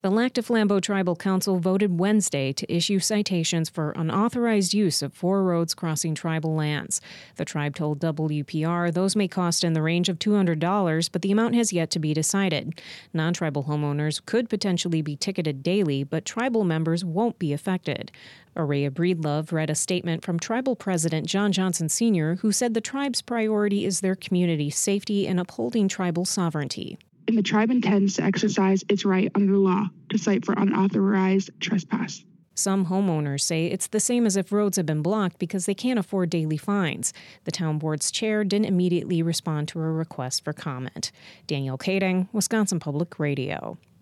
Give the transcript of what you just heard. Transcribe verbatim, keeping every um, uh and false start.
The Lac du Flambeau Tribal Council voted Wednesday to issue citations for unauthorized use of four roads crossing tribal lands. The tribe told W P R those may cost in the range of two hundred dollars, but the amount has yet to be decided. Non-tribal homeowners could potentially be ticketed daily, but tribal members won't be affected. Araya Breedlove read a statement from Tribal President John Johnson Senior, who said the tribe's priority is their community's safety and upholding tribal sovereignty. And the tribe intends to exercise its right under the law to cite for unauthorized trespass. Some homeowners say it's the same as if roads have been blocked because they can't afford daily fines. The town board's chair didn't immediately respond to a request for comment. Danielle Kading, Wisconsin Public Radio.